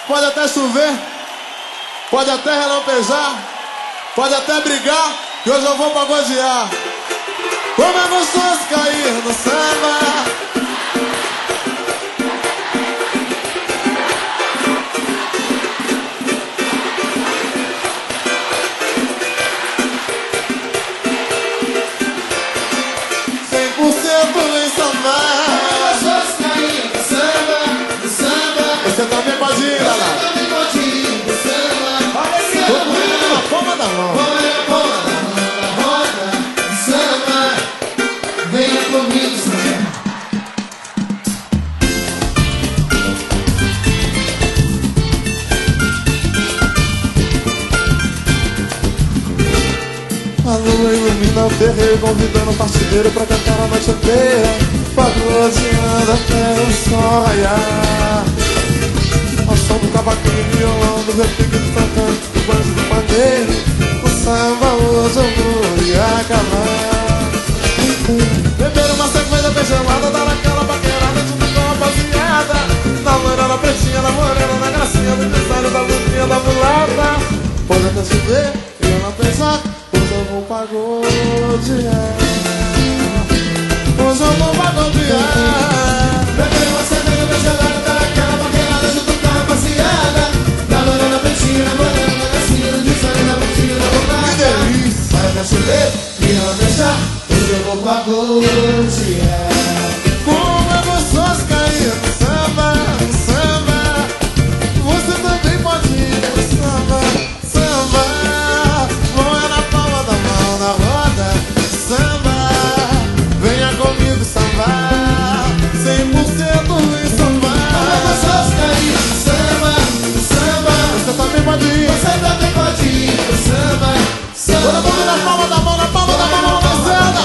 pode até chover, pode até relampejar, pode até brigar, que hoje eu vou pagodear. Como é gostoso cair no samba. Você também pode ir, lá. Você também pode ir no samba. Todo mundo na palma da mão. Põe a palma da mão na roda do samba. Venha comigo, samba. A lua ilumina o terreiro, convidando o partideiro pra cantar a noite inteira. Pagodeando até o sol raiar. Ao som do cavaquinho e violão, do repique do tantante, do banjo do pandeiro. O samba hoje eu vou acabar. Beber uma cerveja bem gelada, dar aquela paquerada junto com a rapaziada. Na loira, na pretinha, na morena, na gracinha, do detalhe, da luzinha, da mulata. Pode até chover e eu não pensar, hoje eu vou pagodear. Hoje eu vou pagodear. Beber uma cerveja bem gelada, dar aquela paquerada junto com a rapaziada. Na loira, na pretinha, na morena, na gracinha, do detalhe, da luzinha, da mulata. Que delícia! Pode até chover e eu não deixar, hoje eu vou pagodear. Como é gostoso cair no samba, no samba. Você também pode ir no samba, samba. Mão é na palma da mão, na roda, samba. Venha comigo sambar, 100% em sambar. Como é gostoso cair no samba, no samba. Você também pode ir, você também pode ir no samba, samba. Toda mundo na palma da mão, na palma da mão, na samba.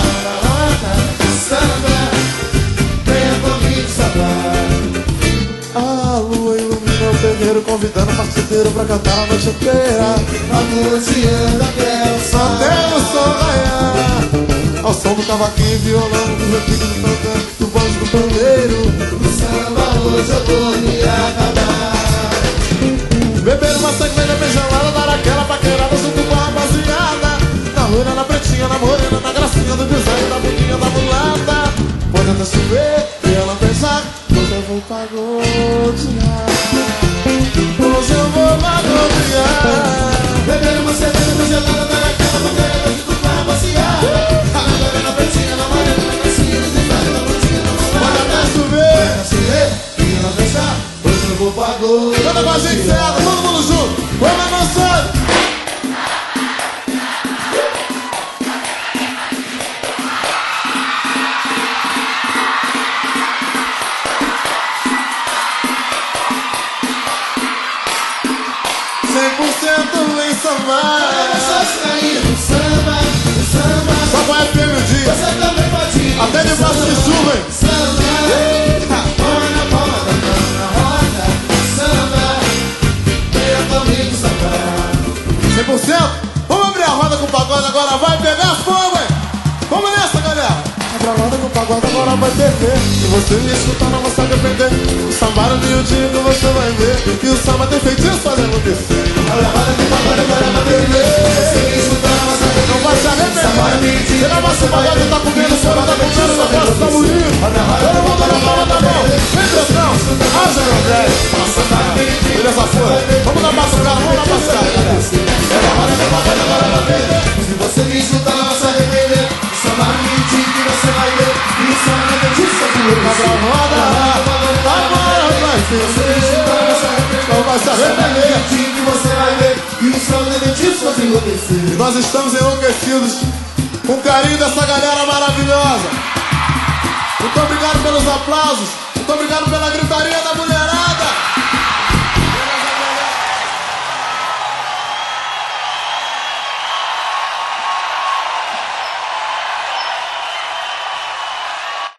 A lua ilumina o terreiro, convidando o partideiro pra cantar a noite inteira. Pagodeando até o sol raiar. Ao som do cavaquinho e violão, do repique do tantante, do banjo do pandeiro. O samba hoje eu vou me acabar. Beber uma cerveja bem gelada, dar aquela paquerada junto com a rapaziada. Na loira, na pretinha, na morena, na gracinha do design, da boquinha da mulata. Pode até chover e ela pensar, hoje eu vou pagodear. Hoje eu vou pagodear. Beber uma cerveja bem gelada, dar aquela paquerada junto com a rapaziada. Na loira, na pretinha, na morena, na gracinha do design, da boquinha da mulata. Pode até chover e ela pensar, hoje eu vou pagodear. Canta com a gente, Ceada, todo mundo junto. Vamos avançando. Em sambar. Só vai FM o dia. Você também pode ir. Até debaixo de chuva, hein? Samba. Põe na palma da mão, na roda. Samba. Venha comigo sambar. 100%. Vamos abrir a roda com o pagode agora. Vai pegar fogo, hein? Vamos nessa, galera. Abre a roda com o pagode agora vai beber. Se você me escutar não vai se arrepender. O samba no miudinho você vai ver. Que o samba tem feitiço fazendo descer. Abre a roda com o pagode agora vai beber. Se você me escutar não vai se arrepender. Não vai se arrepender. Você não vai se pagar, tá comendo, você tá comendo, o negócio tá bonito. Todo mundo na palma da mão. Vem pressão. Haja, meu velho. Beleza, foi. Vamos na batucada, vamos na batucada. Abre a roda com o pagode agora vai beber. Se você me escutar não vai se arrepender. O samba no miudinho que você vai ver. E o samba não tem disso aqui. Abre a roda, agora vai ser. Não vai se arrepender. Que você vai ver. E o som detetive vai enlouquecer. E nós estamos enlouquecidos com o carinho dessa galera maravilhosa. Muito obrigado pelos aplausos. Muito obrigado pela gritaria da mulherada.